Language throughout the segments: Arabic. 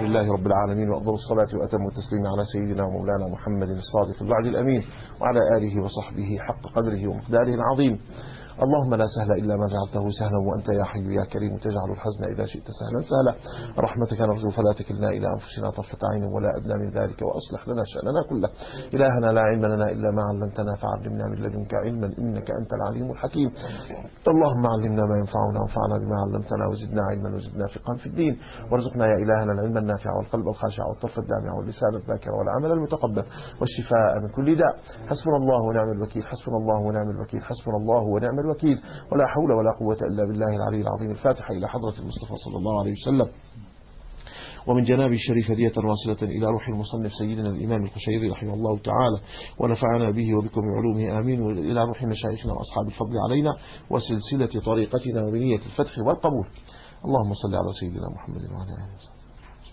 لله رب العالمين، وأفضل الصلاة وأتم التسليم على سيدنا ومولانا محمد الصادق الوعد الأمين وعلى آله وصحبه حق قدره ومقداره العظيم. اللهم لا سهل إلا ما جعلته سهلا، وأنت يا حي يا كريم تجعل الحزن إذا شئت سهلا سهلا. رحمتك نرجو فلا تكلنا إلى أنفسنا طرفة عين ولا أدنى من ذلك، وأصلح لنا شأننا كله. إلهنا لا علم لنا إلا ما علمتنا، فعلمنا من لدنك علما إنك أنت العليم الحكيم. اللهم علمنا ما ينفعنا وانفعنا بما علمتنا، وزدنا علما وزدنا فقها في الدين، وارزقنا يا إلهنا العلم النافع والقلب الخاشع والطرف الدامع واللسان الذاكر والعمل المتقبل والشفاء من كل داء. حسبنا الله ونعم الوكيل، حسبنا الله ونعم الوكيل، حسبنا الله ونعم الوكيل، ولا حول ولا قوة إلا بالله العلي العظيم. الفاتحة إلى حضرة المصطفى صلى الله عليه وسلم، ومن جناب الشريف هدية واصلة إلى روح المصنف سيدنا الإمام القشيري رحمه الله تعالى، ونفعنا به وبكم بعلومه آمين، وإلى روح مشايخنا وأصحاب الفضل علينا وسلسلة طريقتنا وبنية الفتح والقبول. اللهم صل على سيدنا محمد وعلى آله وصحبه.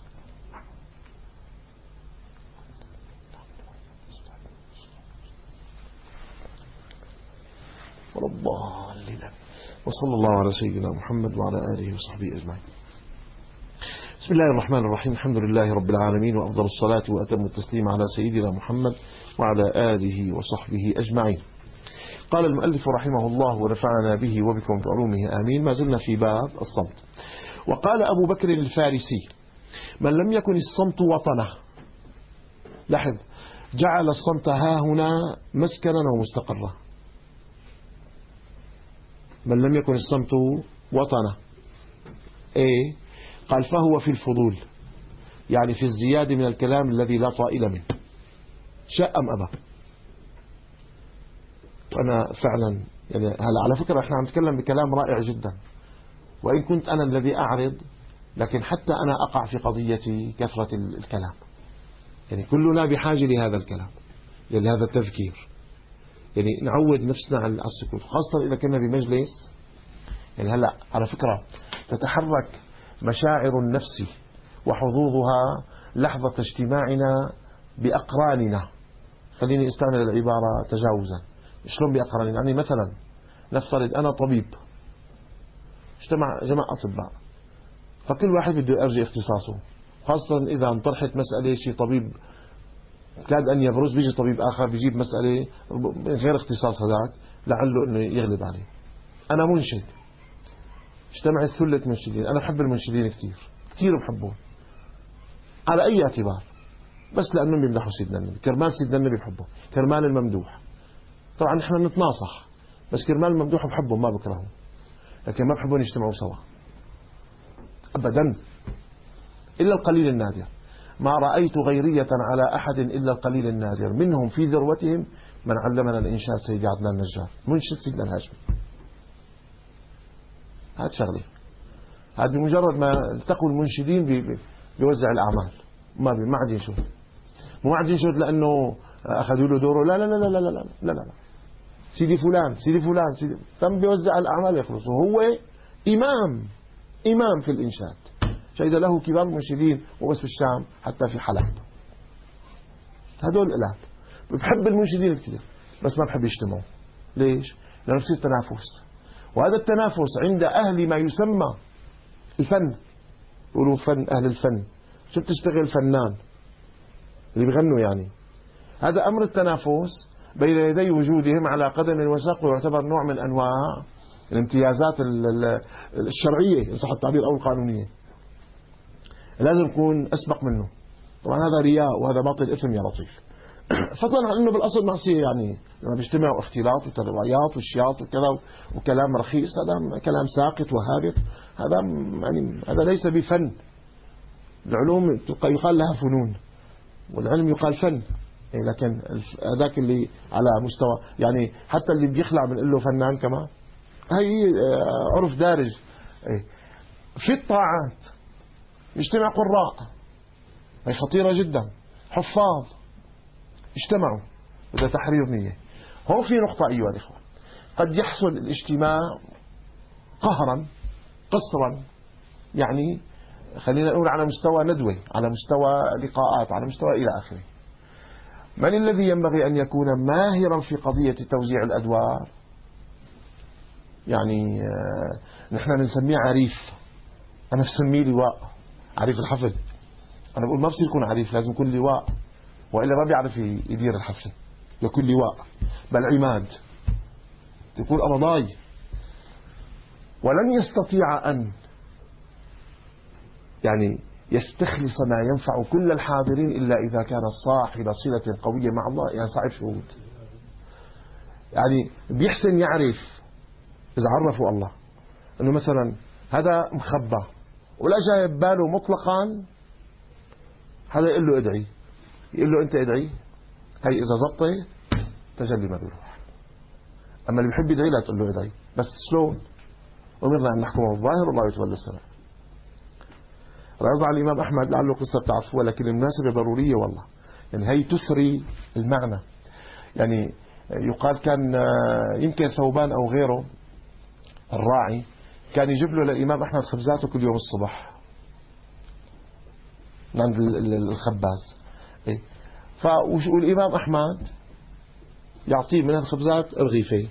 وصلى الله على سيدنا محمد وعلى آله وصحبه أجمعين. بسم الله الرحمن الرحيم. الحمد لله رب العالمين، وأفضل الصلاة وأتم التسليم على سيدنا محمد وعلى آله وصحبه أجمعين. قال المؤلف رحمه الله ونفعنا به وبكم بعلومه آمين. ما زلنا في باب الصمت. وقال أبو بكر الفارسي: من لم يكن الصمت وطنه، لاحظ، جعل الصمت ها هنا مسكنا ومستقرا. من لم يكن الصمت وطنه إيه؟ قال فهو في الفضول، يعني في الزيادة من الكلام الذي لا طائل منه، شاء أم أبى. وأنا فعلا يعني هلا على فكرة احنا عم نتكلم بكلام رائع جدا، وإن كنت أنا الذي أعرض، لكن حتى أنا أقع في قضية كثرة الكلام. يعني كلنا بحاجة لهذا الكلام، لهذا التذكير. يعني نعود نفسنا على السكوت، خاصة إذا كنا بمجلس. يعني هلا على فكرة تتحرك مشاعر النفس وحظوظها لحظة اجتماعنا بأقراننا. خليني استعمل العبارة تجاوزا. شلون بأقراننا؟ يعني مثلا نفترض أنا طبيب، اجتمع جماعة أطباء، فكل واحد بده يرجع اختصاصه، خاصة إذا انطرحت مسألة شيء طبيب كاد أن يبرز، بيجي طبيب آخر بيجيب مسألة غير اختصاص هذاك لعله أنه يغلب عليه. أنا منشد، اجتمعت ثلة منشدين، أنا بحب المنشدين كثير بحبهم على أي اعتبار، بس لأنهم بيمدحوا سيدنا النبي، كرمال سيدنا النبي بحبه، كرمال الممدوح. طبعا نحن نتناصح، بس كرمال الممدوح بحبهم ما بكرههم، لكن ما بحبون يجتمعوا سوا أبدا، إلا القليل النادر. ما رأيت غيرية على أحد إلا القليل النادر، منهم في ذروتهم من علمنا الإنشاد سيدي عدنان النجار، منشد سيدنا الهاشمي. هذا شغلي، هذا بمجرد ما التقوا المنشدين بيوزع الأعمال، ما عاد ينشد، مو عاد ينشد لأنه أخذوا له دوره، لا لا لا لا لا لا لا لا، سيدي فلان سيدي فلان سيدي، تم بيوزع الأعمال يخلص، وهو إمام في الإنشاد. شهد له كبار المنشدين، وبس في الشام حتى في حلب. هذول الآن بحب المنشدين كثير، بس ما بحب يجتمعوا. ليش؟ لأنه بصير تنافس، وهذا التنافس عند أهل ما يسمى الفن، يقولوا فن، أهل الفن. شو بتشتغل فنان اللي بيغنوا يعني. هذا أمر التنافس بين يدي وجودهم على قدم وساق، ويعتبر نوع من أنواع الامتيازات الشرعية إن صح التعبير أو القانونية. لازم يكون أسبق منه. طبعا هذا رياء وهذا باطل إثم يا لطيف. فضلا عن أنه بالأصل معصية، يعني لما بيجتمعوا اختلاط وتروايات وشياط وكذا وكلام رخيص، هذا كلام ساقط وهابط، هذا ليس بفن. العلوم يقال لها فنون، والعلم يقال فن. لكن هذاك اللي على مستوى، يعني حتى اللي بيخلع بنقول له فنان كمان، هي عرف دارج. في الطاعات يجتمع قراء، هي خطيرة جدا، حفاظ اجتمعوا، بدأ تحرير نية. هو في نقطة أيها الإخوة، قد يحصل الاجتماع قهرا قصرا، يعني خلينا نقول على مستوى ندوة، على مستوى لقاءات، على مستوى إلى آخره. من الذي ينبغي أن يكون ماهرا في قضية توزيع الأدوار؟ يعني نحن بنسميه عريف، أنا بسميه لواء، عريف الحفل أنا بقول ما بصير يكون عريف، لازم يكون لواء، وإلا ما بيعرف يدير الحفلة. يكون لواء بل عماد، يكون أرضاي. ولن يستطيع أن يعني يستخلص ما ينفع كل الحاضرين إلا إذا كان صاحب صلة قوية مع الله، يعني صاحب شهود. يعني بيحسن يعرف إذا عرفوا الله أنه مثلا هذا مخبى ولا جاي بباله مطلقا، هذا يقول له ادعي، يقول له أنت ادعي، هي إذا زبطت تجلي ما بيروح. أما اللي بيحب يدعي لا تقول له ادعي، بس شلون؟ أمرنا أن نحكم الظاهر والله يتولى السماء. رضى على الإمام أحمد، لعله قصة تعرفوها لكن المناسبة ضرورية والله، يعني هي تثري المعنى. يعني يقال كان يمكن ثوبان أو غيره الراعي كان يجيب له للإمام أحمد خبزاته كل يوم الصبح من عند الخباز. والإمام أحمد يعطيه من الخبزات رغيفين،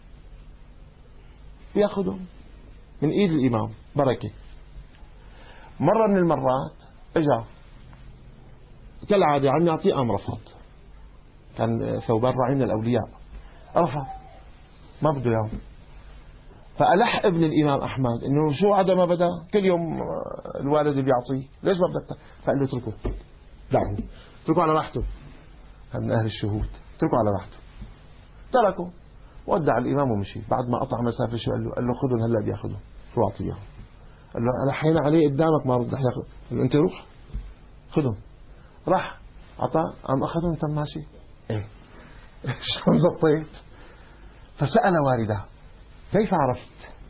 يأخذهم من إيد الإمام بركة. مرة من المرات اجا كالعادة عم يعطيه، قام رفض. كان ثوبان راعي من الأولياء، رفض ما بده اياه. فألح ابن الإمام أحمد إنه شو عدا ما بدا، كل يوم الوالد بيعطيه، ليش ما بدك؟ فقال له اتركه، دعه، اتركه على راحته. من أهل الشهود، اتركه على راحته. تركه ودع الإمام ومشي. بعد ما قطع مسافة شو قال له خذهم هلا بياخذهم، روح أعطيه. قال له أنا حين عليه قدامك ما رد ياخذ. قال له أنت روح خذهم. راح عطاه، قام أخذهم تم ماشي. إيه شلون زبطيت؟ فسأل والده كيف عرفت؟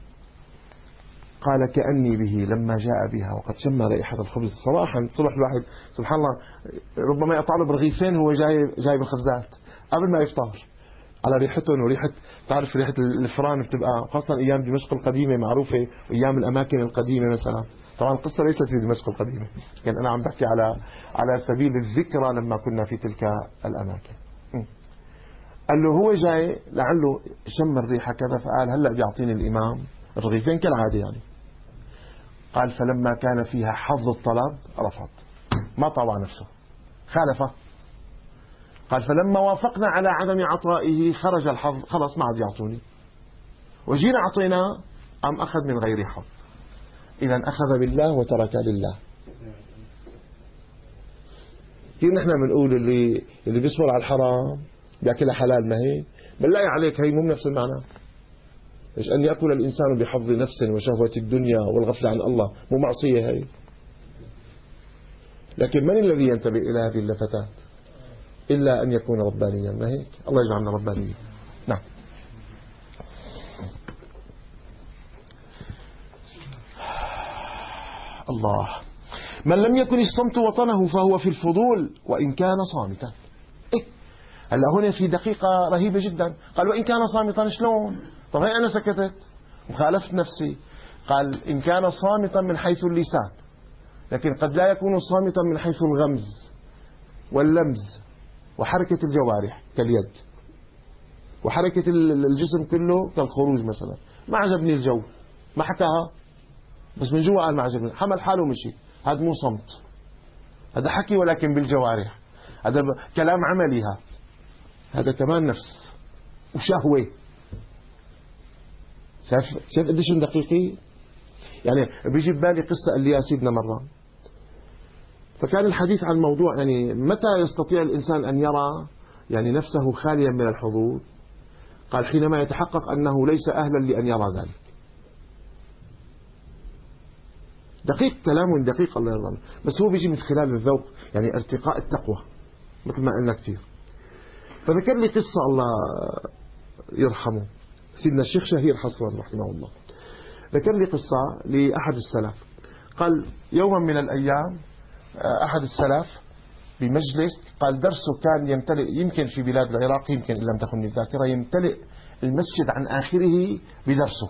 قال كأني به لما جاء بها وقد شم رائحة الخبز. صراحة صبح الواحد سبحان الله ربما يقطع له برغيفين هو جاي بالخبزات قبل ما يفطر، على ريحتهم وريحة، تعرف ريحة الفران بتبقى خاصة أيام دمشق القديمة معروفة، أيام الأماكن القديمة مثلا. طبعا القصة ليست في دمشق القديمة، يعني أنا عم بحكي على سبيل الذكرى لما كنا في تلك الأماكن. قال له هو جاي لعله شم الريحة كذا، فقال هلأ بيعطيني الإمام الرغيفين كالعادة يعني. قال فلما كان فيها حظ الطلب رفض، ما طوع نفسه، خالفه. قال فلما وافقنا على عدم عطائه خرج الحظ، خلص ما عاد يعطوني، وجينا أعطيناه أم أخذ من غير حظ. إذا أخذ بالله وترك لله. كيف نحن بنقول اللي بيصبر على الحرام بيأكلها حلال، ما هي بالله عليك هي مو نفس المعنى. إيش أن يأكل الإنسان بحظ نفس وشهوة الدنيا والغفلة عن الله مو معصية هي؟ لكن من الذي ينتبه إلى هذه اللفتات إلا أن يكون ربانيا؟ ما هيك؟ الله يجعلنا ربانيين. نعم. الله. من لم يكن الصمت وطنه فهو في الفضول وإن كان صامتا. هلا هنا في دقيقة رهيبة جدا. قال وإن كان صامتا شلون؟ طب هي أنا سكتت وخالفت نفسي. قال إن كان صامتا من حيث اللسان، لكن قد لا يكون صامتا من حيث الغمز واللمز وحركة الجوارح كاليد وحركة الجسم كله كالخروج مثلا. ما عجبني الجو، ما حكاها، بس من جوا قال ما عجبني، حمل حاله ومشي. هذا مو صمت، هذا حكي ولكن بالجوارح، هذا كلام عملي، هذا كمان نفس وشهوة. شايف قديش دقيقين؟ يعني بيجي ببالي قصة اللي سيدنا مرة، فكان الحديث عن موضوع يعني متى يستطيع الإنسان أن يرى يعني نفسه خاليا من الحظوظ. قال حينما يتحقق أنه ليس أهلا لأن يرى ذلك. دقيق، كلام دقيق الله يرضى، بس هو بيجي من خلال الذوق، يعني ارتقاء التقوى مثل ما قلنا كثير. فذكر لي قصة الله يرحمه سيدنا الشيخ شهير حصوان رحمه الله. ذكر لي قصة لأحد السلف. قال يوما من الأيام أحد السلف بمجلس، قال درسه كان يمتلئ، يمكن في بلاد العراق يمكن إن لم تخني الذاكرة، يمتلئ المسجد عن آخره بدرسه،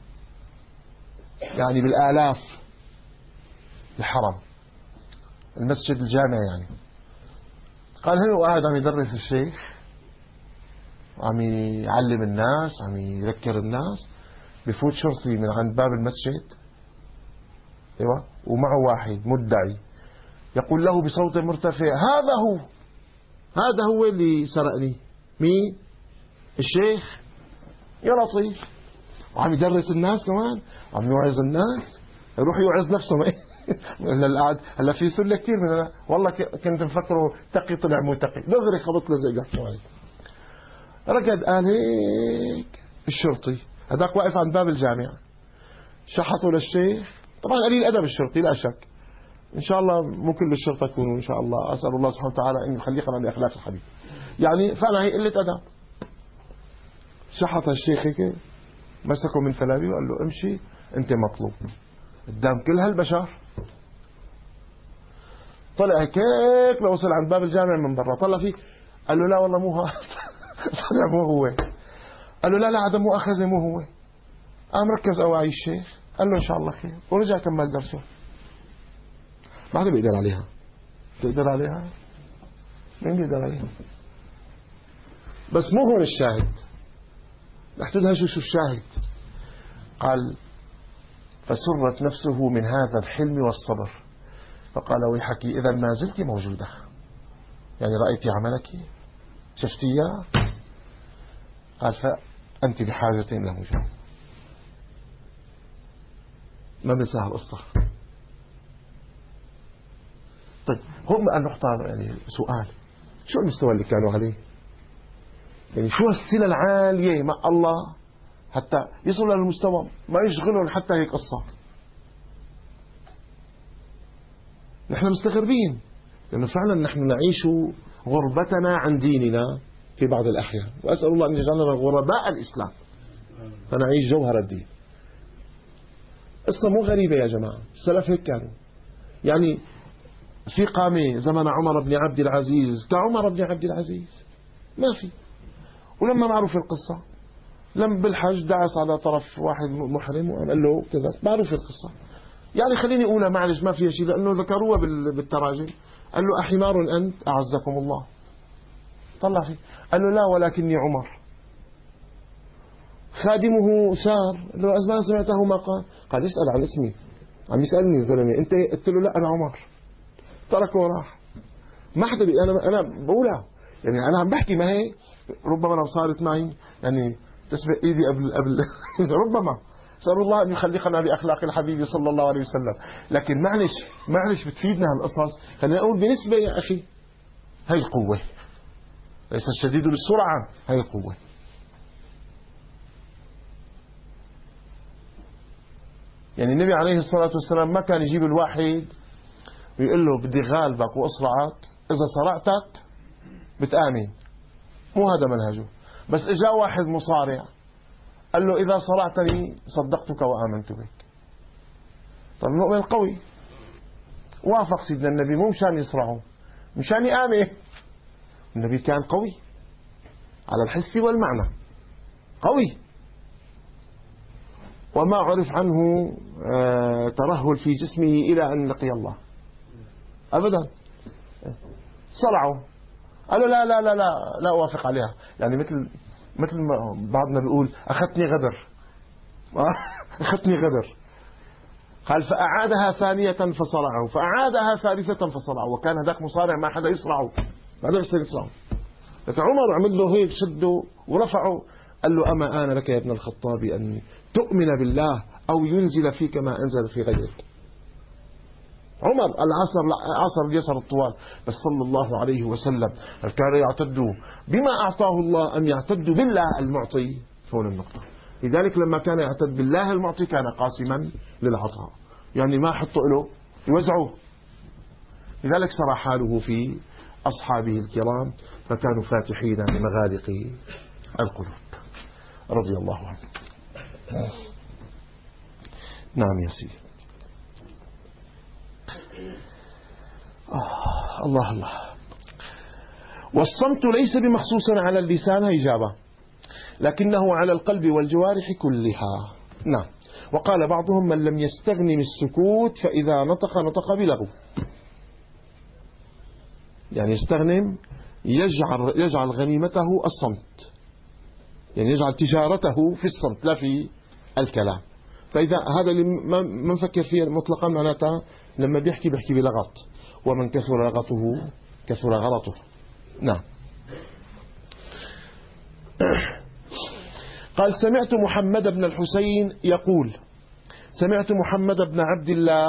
يعني بالآلاف الحرم، المسجد الجامع يعني. قال هو قاعد عم يدرس الشيخ، عم يعلم الناس، عم يذكر الناس، بفوت شرطي من عند باب المسجد، ايوه، ومعه واحد مدعي يقول له بصوت مرتفع: هذا هو اللي سرقني. مين؟ الشيخ. يا لطيف، وعم يدرس الناس كمان، وعم يوعظ الناس، يروح يوعظ نفسه. هلا في سله كثير من والله كنت مفكره تقي طلع مو تقي، دغري خبط له زي قحطه. ركض قال هيك الشرطي هذاك واقف عند باب الجامعة، شحطوا للشيخ. طبعا قليل أدب الشرطي لا شك، إن شاء الله مو كل الشرطة يكونوا، إن شاء الله أسأل الله سبحانه وتعالى أن يخليقنا على أخلاق الحبيب. يعني فعلا هي قلة أدب. شحط الشيخ هيك، مسكه من ثلاثي وقال له: امشي أنت مطلوب قدام كل هالبشر. طلع هيك لو وصل عند باب الجامع من برا، طلع فيه قال له: لا والله مو هذا. طلع مو هو. قال له: لا هذا مؤاخذة مو هو. قام ركز أواعي الشيخ، قال له: إن شاء الله خير، ورجع كمل درسه. ما حدا بيقدر عليها. تقدر عليها؟ مين بيقدر عليها؟ بس مو هون الشاهد. رح تدهشوا شو الشاهد. قال: فسرت نفسه من هذا الحلم والصبر، فقال: ويحك إذا ما زلت موجودة، يعني رأيت عملك، شفتيها؟ قال: فأنت بحاجة إلى مجاهد. ما بنساها القصة. طيب هم النقطة يعني سؤال: شو المستوى اللي كانوا عليه؟ يعني شو الصلة العالية مع الله حتى يصلوا للمستوى ما يشغلهم حتى هيك قصة؟ نحن مستغربين لأنه فعلا نحن نعيش غربتنا عن ديننا في بعض الأحيان، وأسأل الله أن يجعلنا غرباء الإسلام فنعيش جوهر الدين. قصة مو غريبة يا جماعة، السلف هيك كانوا. يعني في قامة زمن عمر بن عبد العزيز كعمر بن عبد العزيز ما في. ولما معروف القصة، لم بالحج دعس على طرف واحد محرم وقال له كذا، معروف القصة. يعني خليني أقولها معلش ما فيها شيء لأنه ذكروها بالتراجم. قال له: أحمار أنت أعزكم الله؟ طلع فيه قال له: لا ولكني عمر. خادمه سار قال له: ما سمعته ما قال؟ قال: اسأل عن اسمي، عم يسألني الزلمة أنت. قلت له: لا أنا عمر. تركه وراح. ما حدا أنا بقولها يعني، أنا عم بحكي ما هي ربما لو صارت معي يعني تسبق إيدي قبل ربما سأل الله أن يخلقنا بأخلاق الحبيب صلى الله عليه وسلم. لكن معلش بتفيدنا هالقصص. خلينا نقول بنسبة يا أخي هاي القوة، ليس الشديد بالسرعة، هاي القوة. يعني النبي عليه الصلاة والسلام ما كان يجيب الواحد ويقول له: بدي غالبك وأصرعك، إذا صرعتك بتآمن. مو هذا منهجه. بس إجا واحد مصارع قال له: إذا صرعتني صدقتك وآمنت بك. طب المؤمن قوي وافق سيدنا النبي، مو مشان يصرعه، مشان يآمن. النبي كان قوي على الحس والمعنى، قوي، وما عرف عنه ترهل في جسمه إلى أن لقي الله أبدا. صرعه قال له: لا لا لا لا لا أوافق عليها. يعني مثل ما بعضنا بيقول: أخذتني غدر. أخذتني غدر. قال: فأعادها ثانية فصرعه، فأعادها ثالثة فصرعه. وكان هذاك مصارع ما حدا يصرعه، ما حدا يصرعه. لكن عمر عمل له هيك، شده ورفعه، قال له: أما آن لك يا ابن الخطاب أن تؤمن بالله أو ينزل فيك ما أنزل في غيرك. عمر عصر اليسر الطوال، بس صلى الله عليه وسلم هل كان يعتد بما أعطاه الله أم يعتد بالله المعطي؟ هون النقطة. لذلك لما كان يعتد بالله المعطي كان قاسما للعطاء، يعني ما حطوا له يوزعوه. لذلك سرى حاله في أصحابه الكرام فكانوا فاتحين لمغالق القلوب رضي الله عنه. نعم يا سيدي. الله الله. والصمت ليس بمخصوص على اللسان إجابة، لكنه على القلب والجوارح كلها. نعم. وقال بعضهم: من لم يستغنم السكوت فإذا نطق بلغو. يعني يستغنم يجعل غنيمته الصمت، يعني يجعل تجارته في الصمت لا في الكلام. فإذا هذا اللي ما نفكر فيه مطلقا معناتها لما بيحكي بلغط، ومن كثر لغطه كثر غلطه. نعم. قال سمعت محمد بن الحسين يقول سمعت محمد بن عبد الله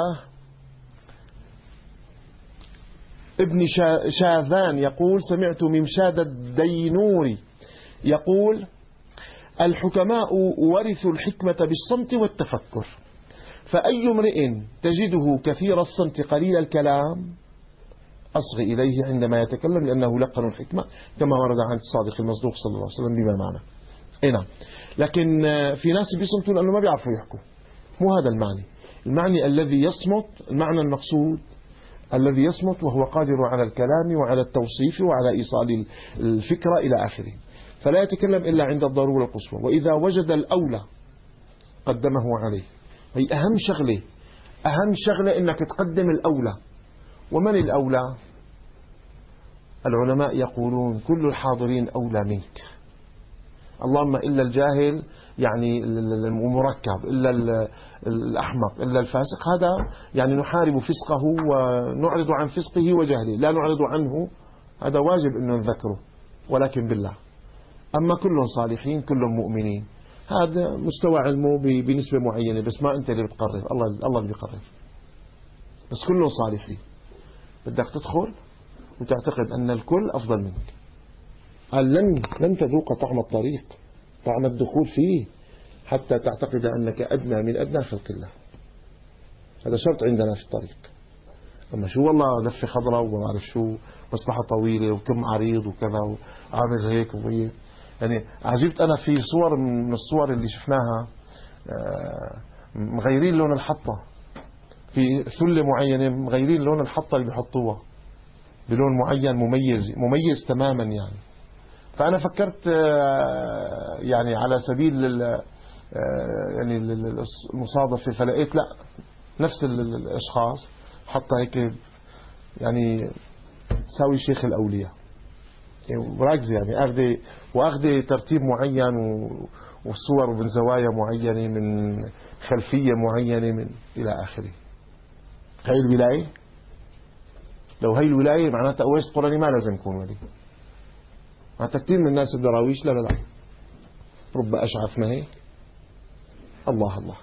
ابن شاذان يقول سمعت ممشاد الدينوري يقول الحكماء ورثوا الحكمة بالصمت والتفكر، فأي امرئ تجده كثير الصمت قليل الكلام أصغ إليه عندما يتكلم، لأنه لقن الحكمة كما ورد عن الصادق المصدوق صلى الله عليه وسلم بما معنى. نعم. لكن في ناس بيصمتوا لأنه ما بيعرفوا يحكوا، مو هذا المعنى. المعنى الذي يصمت، المعنى المقصود الذي يصمت وهو قادر على الكلام وعلى التوصيف وعلى إيصال الفكرة إلى آخره، فلا يتكلم إلا عند الضرورة القصوى، وإذا وجد الأولى قدمه عليه. هي أهم شغلة إنك تقدم الأولى. ومن الأولى؟ العلماء يقولون كل الحاضرين أولى منك، اللهم إلا الجاهل يعني المركب، إلا الأحمق، إلا الفاسق، هذا يعني نحارب فسقه ونعرض عن فسقه وجهله، لا نعرض عنه، هذا واجب أنه نذكره، ولكن بالله. أما كلهم صالحين كلهم مؤمنين، هذا مستوى علمه بنسبة معينة، بس ما أنت اللي بتقرر، الله اللي بيقرر، بس كلهم صالحين. بدك تدخل وتعتقد أن الكل أفضل منك. قال لن تذوق طعم الطريق، طعم الدخول فيه، حتى تعتقد أنك أدنى من أدنى خلق الله. هذا شرط عندنا في الطريق. أما شو والله لفة خضراء وما أعرف شو، مصباحة طويلة وكم عريض وكذا وعامل هيك وهي، يعني عجبت أنا في صور من الصور اللي شفناها مغيرين لون الحطة، في ثلة معينة مغيرين لون الحطة اللي بيحطوها بلون معين مميز تماما يعني. فأنا فكرت يعني على سبيل يعني المصادفة، فلقيت لا، نفس الأشخاص حتى هيك يعني ساوي شيخ الأولياء، يعني راكزة يعني واخذة ترتيب معين والصور من زوايا معينة من خلفية معينة من إلى آخره. هاي الولاية، لو هاي الولاية معناتها أويس قراني ما لازم يكون ولي. معناتها كثير من الناس الدراويش لا رب أشعث ما هيك. الله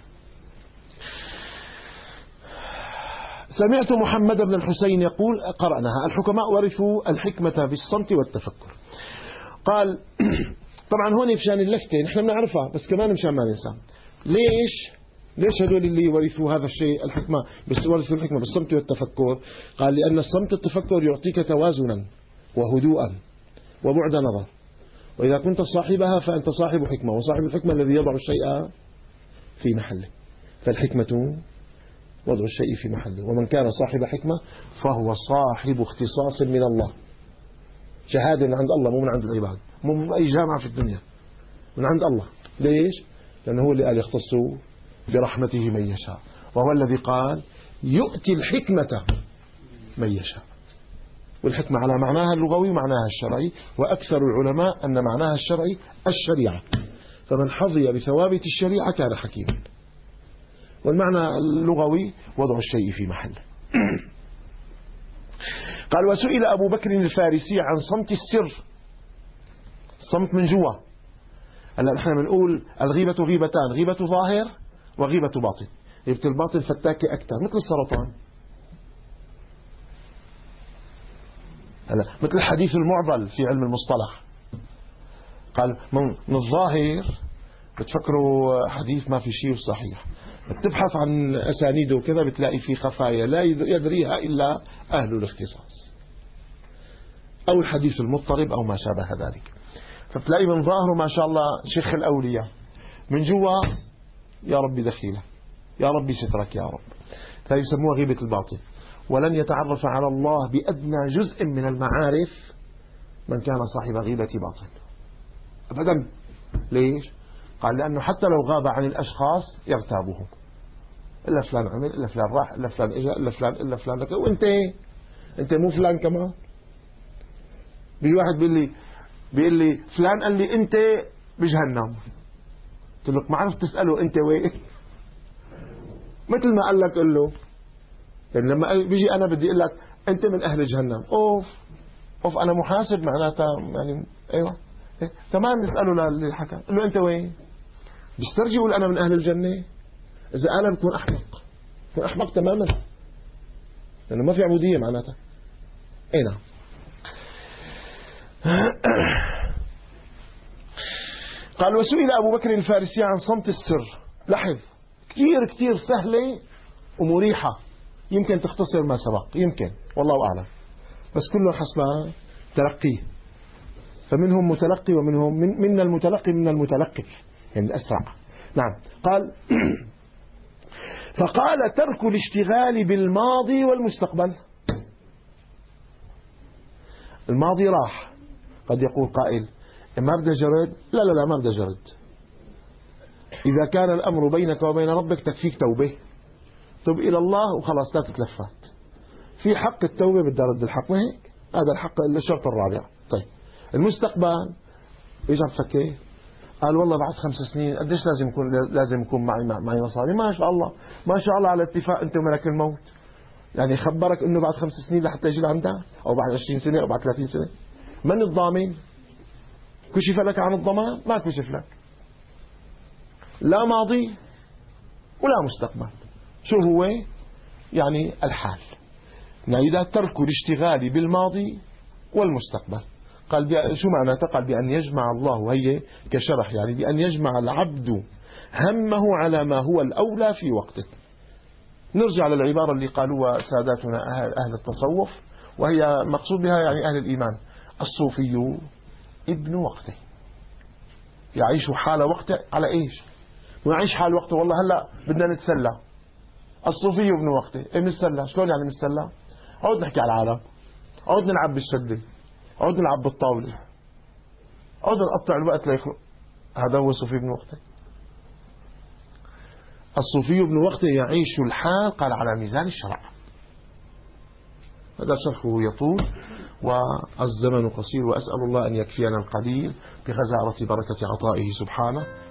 سمعت محمد بن الحسين يقول قرأناها الحكماء ورثوا الحكمة بالصمت والتفكر. قال طبعا هون مشان اللفتة نحن بنعرفها، بس كمان مشان ما ننسى. ليش هدول اللي ورثوا هذا الشيء الحكمة، بس ورثوا الحكمة بالصمت والتفكر؟ قال لأن الصمت التفكر يعطيك توازنا وهدوءا وبعد نظر، وإذا كنت صاحبها فأنت صاحب حكمة، وصاحب الحكمة الذي يضع الشيء في محله، فالحكمة وضع الشيء في محله، ومن كان صاحب حكمة فهو صاحب اختصاص من الله، شهادة من عند الله مو من عند العباد، مو من أي جامعة في الدنيا، من عند الله. ليش؟ لأنه هو اللي قال يختص برحمته من يشاء، وهو الذي قال يؤتي الحكمة من يشاء. والحكمة على معناها اللغوي ومعناها الشرعي، وأكثر العلماء أن معناها الشرعي الشريعة، فمن حظي بثوابت الشريعة كان حكيما. والمعنى اللغوي وضع الشيء في محله. قال وسئل أبو بكر الفارسي عن صمت السر، صمت من جوا. هلا نحن بنقول الغيبة غيبتان، غيبة ظاهر وغيبة باطن. غيبة الباطن فتاكة أكثر، مثل السرطان، هلا مثل الحديث المعضل في علم المصطلح. قال من الظاهر بتفكروا حديث ما في شيء صحيح، بتبحث عن أسانيده وكذا بتلاقي فيه خفايا لا يدريها إلا أهل الاختصاص، أو الحديث المضطرب أو ما شابه ذلك. فتلاقي من ظاهره ما شاء الله شيخ الأولياء، من جوا يا ربي دخيلة، يا ربي سترك يا رب. فيسموها غيبة الباطن. ولن يتعرف على الله بأدنى جزء من المعارف من كان صاحب غيبة باطن أبدا. ليش؟ قال لأنه حتى لو غاب عن الأشخاص يغتابهم، إلا فلان عمل، إلا فلان راح، إلا فلان إجا، إلا فلان لك، وأنت مو فلان كمان. بيجي واحد بيقول لي فلان قال لي أنت بجهنم، قلت لك ما عرفت تسأله أنت وين، مثل ما قال لك قل له. يعني لما بيجي أنا بدي أقول لك أنت من أهل جهنم، أوف أنا محاسب معناتها يعني أيوة إيه؟ تمام. نسأله اللي حكى، قال له أنت وين؟ بيسترجي يقول أنا من أهل الجنة. إذا أنا بكون أحمق، بكون أحمق تماما، لأنه ما في عبودية معناتها. أي نعم. قال وسئل أبو بكر الفارسي عن صمت السر. لاحظ كثير سهلة ومريحة، يمكن تختصر ما سبق، يمكن والله أعلم، بس كله حسب تلقيه. فمنهم متلقي ومنهم من المتلقي من المتلقف، يعني الأسرع. نعم. قال فقال ترك الاشتغال بالماضي والمستقبل. الماضي راح، قد يقول قائل ما بدي جرد، لا ما بدي جرد. إذا كان الأمر بينك وبين ربك تكفيك توبة، تب إلى الله وخلاص لا تتلفت. في حق التوبة بدي أرد الحق، ما هيك؟ هذا الحق الشرط الرابع. طيب المستقبل إيش عم تفكر؟ قال والله بعد 5 سنين قديش لازم يكون معي مصاري؟ ما شاء الله على اتفاق أنت وملك الموت. يعني خبرك إنه بعد 5 سنين لحتى يجي لعندها، أو بعد 20 سنة أو بعد 30 سنة. من الضامن؟ كشف لك عن الضمان؟ ما كشف لك. لا ماضي ولا مستقبل. شو هو؟ يعني الحال. يعني إذا ترك الاشتغال بالماضي والمستقبل. قال شو معناته؟ قال بأن يجمع الله، هي كشرح يعني، بأن يجمع العبد همه على ما هو الأولى في وقته. نرجع للعبارة اللي قالوها ساداتنا أهل التصوف، وهي مقصود بها يعني أهل الإيمان. الصوفي ابن وقته، يعيش حال وقته. على إيش؟ ويعيش حال وقته والله هلأ بدنا نتسلى. الصوفي ابن وقته. إيه نتسلى؟ شلون يعني نتسلى؟ عود نحكي على العالم، عود نلعب بالشدة، عود نلعب بالطاولة، عود نقطع الوقت ليخلق. هذا هو الصوفي ابن وقته. الصوفي ابن وقته يعيش الحال، قال على ميزان الشرع. هذا شرحه يطول والزمن قصير، وأسأل الله أن يكفينا القليل بغزارة بركة عطائه سبحانه.